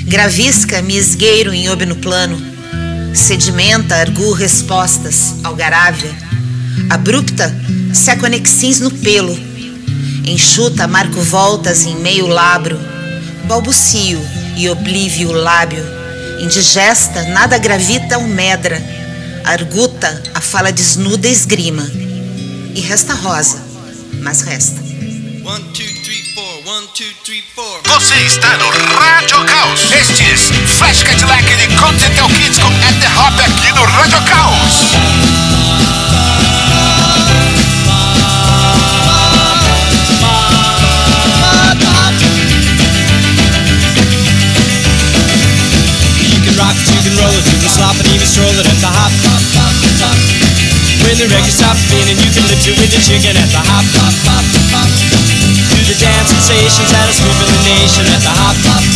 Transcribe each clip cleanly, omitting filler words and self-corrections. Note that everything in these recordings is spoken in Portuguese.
Gravisca-me esgueiro em óbino plano, sedimenta argu respostas, algarávia, abrupta se aconexins no pelo, enxuta marco voltas em meio labro, balbucio e oblívio lábio, indigesta nada gravita ou medra, arguta a fala desnuda esgrima, e resta rosa, mas resta. 1, 2, 3, 4, 1, 2, 3, 4. Você está no Rádio Caos. Estes Flash Cadillac de Continental Kids com At The Hop aqui no Rádio Caos. You can rock it, you can roll it, you can slop it, even stroll it at the hop. When the record stops spinning, you can lift it with the chicken at the hop. Do the dance sensations that are sweeping the nation at the hop.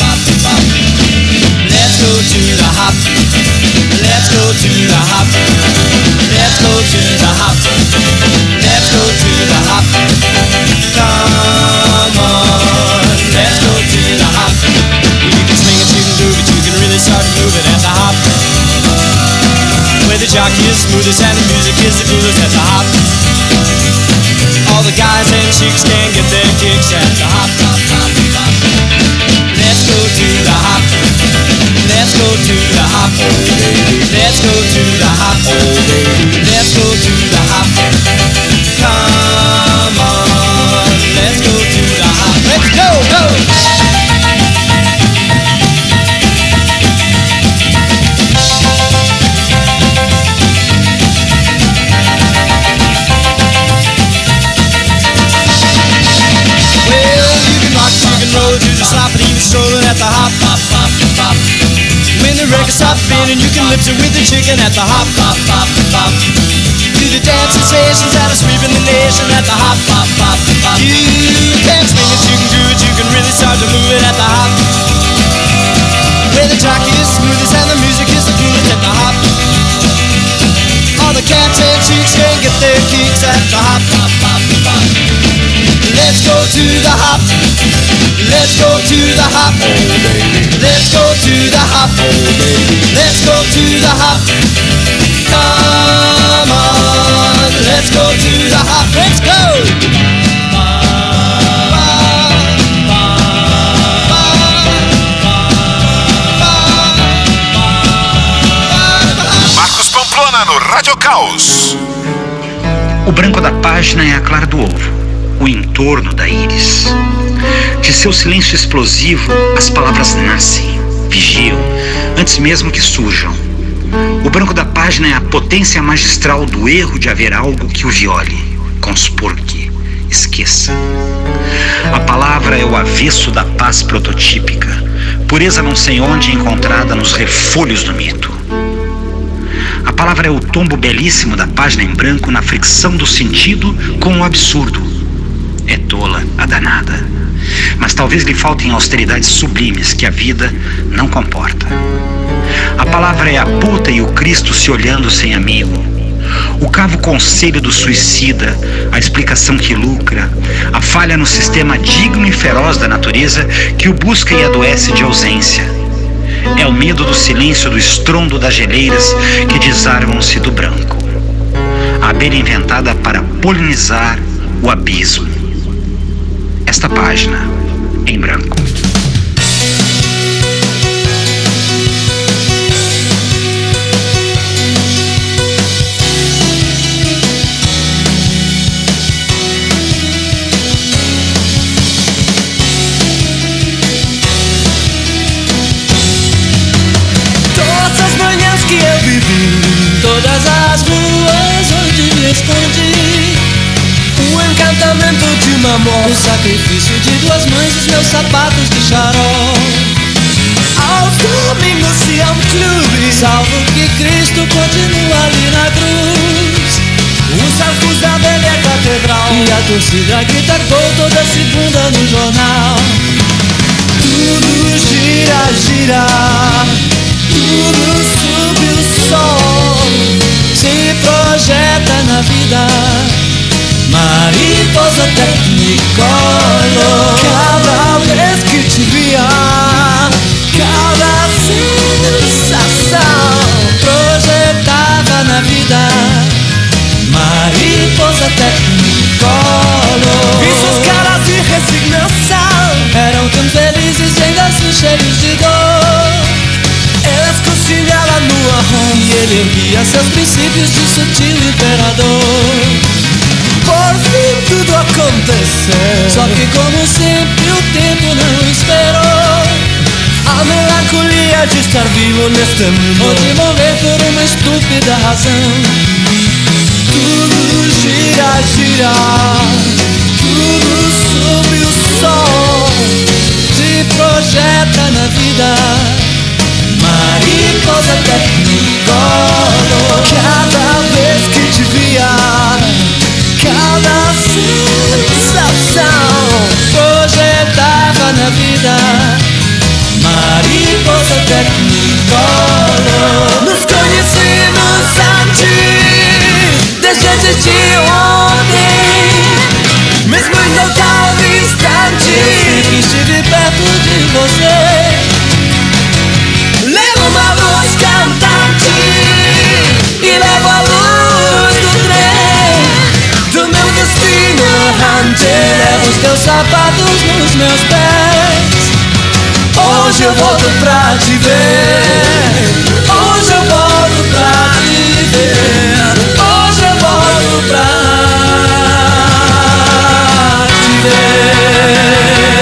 Let's go to the hop. Let's go to the hop. Let's go to the hop. Let's go to the hop. Come on, let's go to the hop. You can swing it, you can groove it, you can really start to move it at the hop. Where the jockey is smoothest and the music is the coolest at the hop. All the guys and chicks can get their kicks at the hop. Let's go to the hop. Let's go to the hop. Let's go to the hop. Let's go to the hop. Come on, let's go to the hop. Let's go, go! Roll, do the slop and even strolling at the hop, hop, hop, hop. When the record stops spinning, you can lift it with the chicken at the hop, hop, hop, hop. Do the dance sensations that are sweeping the nation at the hop, hop, hop, hop. You can swing it, you can do it, you can really start to move it at the hop. Where the jockey is smoothest and the music is the coolest at the hop. All the cats and chicks can get their kicks at the hop, hop, hop, hop. Let's go to the hop. Let's go to the hop. Let's go to the hop. Let's go to the hop. Come on, let's go to the hop. Let's go. Marcos Pamplona no Rádio Caos. O branco da página é a clara do ovo, o entorno da íris. De seu silêncio explosivo, as palavras nascem, vigiam, antes mesmo que surjam. O branco da página é a potência magistral do erro de haver algo que o viole, conspurque, esqueça. A palavra é o avesso da paz prototípica, pureza não sei onde encontrada nos refolhos do mito. A palavra é o tombo belíssimo da página em branco na fricção do sentido com o absurdo. É tola a danada, mas talvez lhe faltem austeridades sublimes que a vida não comporta. A palavra é a puta e o Cristo se olhando sem amigo, o cavo conselho do suicida, a explicação que lucra, a falha no sistema digno e feroz da natureza que o busca e adoece de ausência. É o medo do silêncio, do estrondo das geleiras que desarmam-se do branco. A abelha inventada para polinizar o abismo. Esta página em branco. Todas as manhãs que eu vivi, todas as ruas onde me escondi, o encantamento de uma amor, o sacrifício de duas mães, os meus sapatos de charol. Aos domingos se há um clube, salvo que Cristo continua ali na cruz. Os arcos da velha catedral e a torcida grita gol toda segunda no jornal. Tudo gira, gira, tudo sob o sol, se projeta na vida, mariposa technicolor. Cada vez que te via, cada Mariposa Technicolor. E suas caras de resignação eram tão felizes e ainda assim cheios de dor. Ela escotilhava no arrom e ele erguia seus princípios de sutil imperador. Por fim tudo aconteceu, só que como sempre o tempo não esperou. A melancolia de estar vivo neste mundo, ou de morrer por uma estúpida razão. Tudo gira, gira, tudo sob o sol se projeta na vida. Mariposa Technicolor. Cada vez que te via, cada sensação projetava na vida. Mariposa Technicolor. Nos conhecemos antes, desde antes de ontem, mesmo em total distante, sempre estive perto de você. Levo uma voz cantante e levo a luz do trem do meu destino errante. Levo os teus sapatos nos meus pés. Hoje eu volto pra te ver. Hoje eu volto pra te ver. Hoje eu volto pra te ver.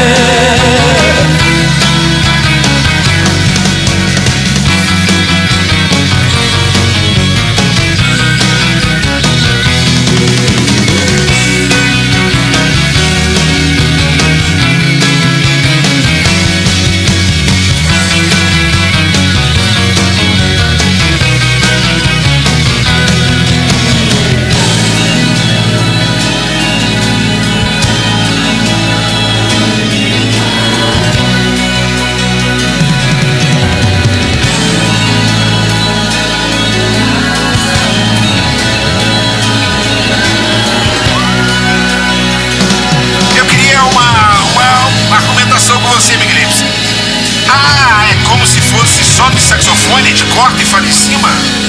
Corta e fala em cima.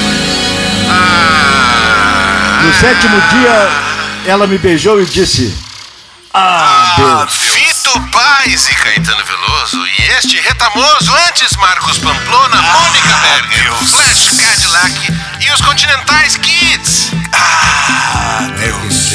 No sétimo dia, ela me beijou e disse: Deus. Fito Paz e Caetano Veloso. E este retamoso antes Marcos Pamplona, Mônica Berger, Flash Cadillac e os Continentais Kids. Deus.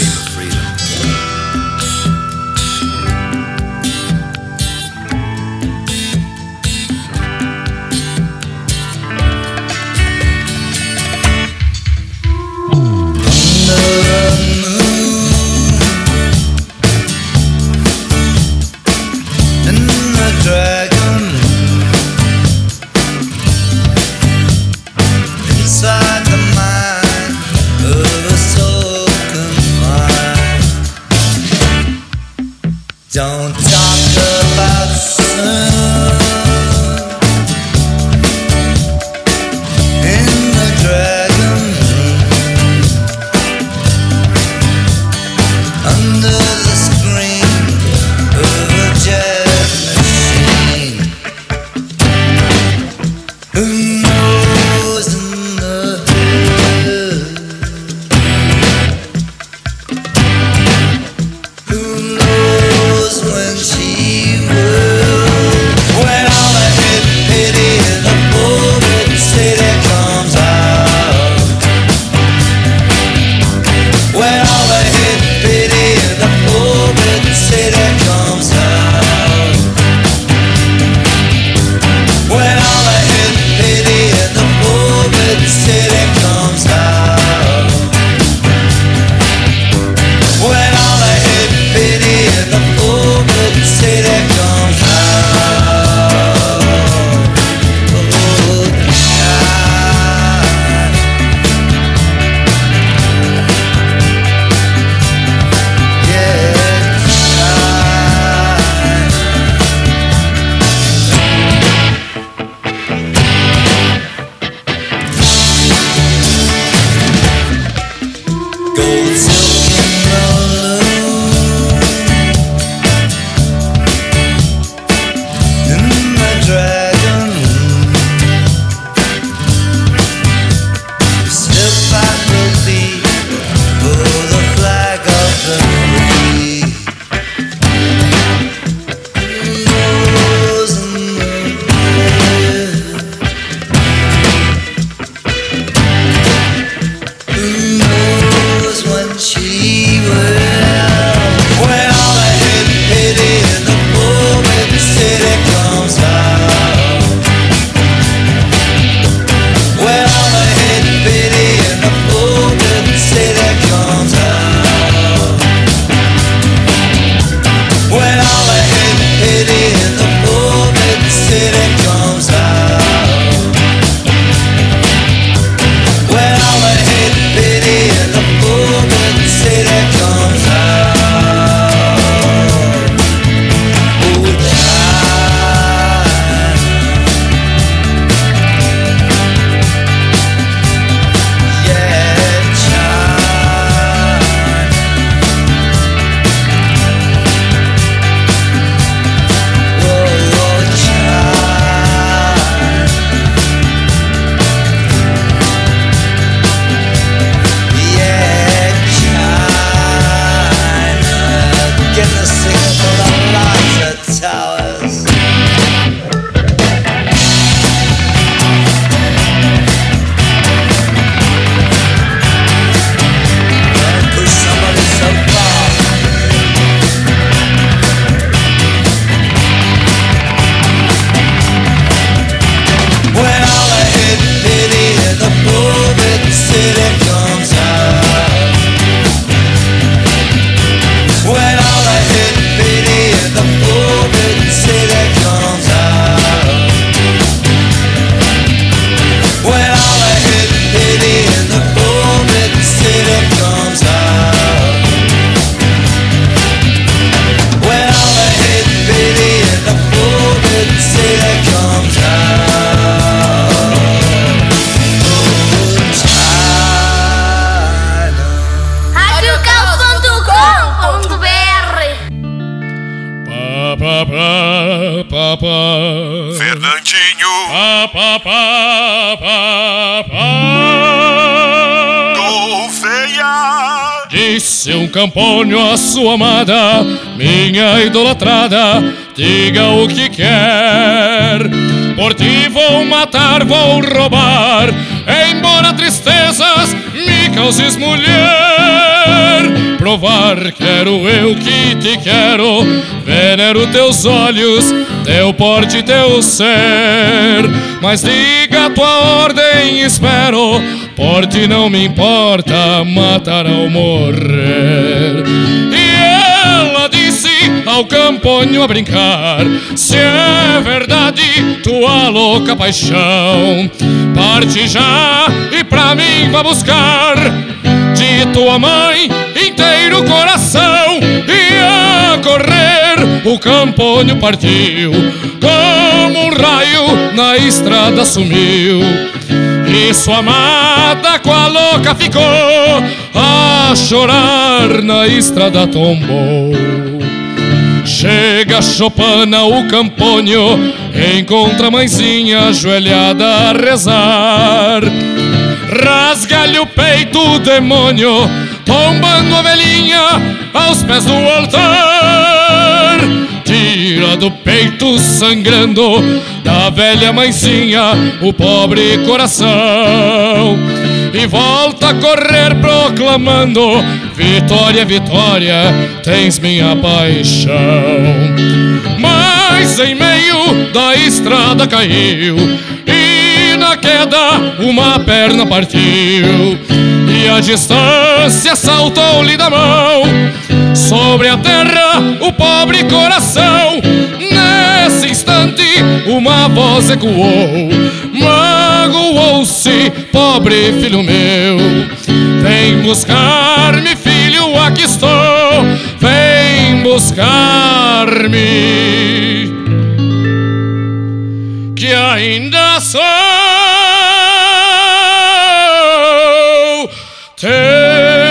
Inside the mind of a soul When all I hit cantinho do feia. Disse um campônio à sua amada, minha idolatrada, diga o que quer. Por ti vou matar, vou roubar, embora tristezas me causes mulher. Provar quero eu que te quero, venero teus olhos, teu porte, teu ser. Mas diga tua ordem, espero, por ti não me importa matar ou morrer. E ela disse ao campônio a brincar, se é verdade tua louca paixão, parte já e pra mim vá buscar de tua mãe inteiro coração. E a correr o campônio partiu, como um raio na estrada sumiu. E sua amada com a louca ficou, a chorar na estrada tombou. Chega a chopana o campônio, encontra a mãezinha ajoelhada a rezar. Rasga-lhe o peito o demônio, tombando a velhinha aos pés do altar. Tira do peito sangrando da velha mãezinha o pobre coração, e volta a correr proclamando, vitória, vitória, tens minha paixão. Mas em meio da estrada caiu, e na queda uma perna partiu, e a distância saltou-lhe da mão. Sobre a terra o pobre coração, nesse instante uma voz ecoou, magoou-se, pobre filho meu. Vem buscar-me, filho, aqui estou, vem buscar-me, que ainda sou teu.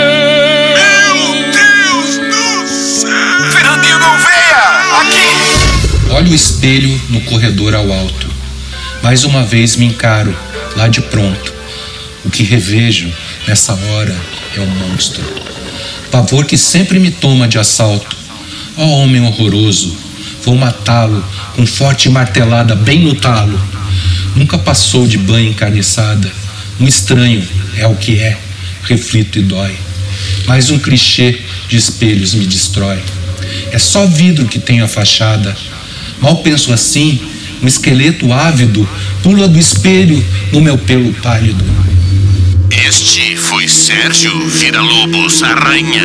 Olho o espelho no corredor ao alto, mais uma vez me encaro, lá de pronto. O que revejo nessa hora é um monstro, pavor que sempre me toma de assalto. Ó homem horroroso, vou matá-lo com forte martelada bem no talo. Nunca passou de banha encarniçada, um estranho é o que é, reflito e dói. Mais um clichê de espelhos me destrói. É só vidro que tem a fachada. Mal penso assim, um esqueleto ávido pula do espelho no meu pelo pálido. Este foi Sérgio Vira-Lobos Aranha.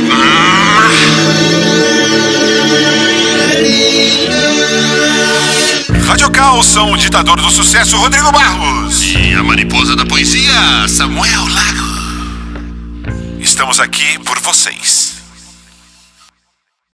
Rádio Caos são o ditador do sucesso Rodrigo Barros E a mariposa da poesia, Samuel Lago. Estamos aqui por vocês.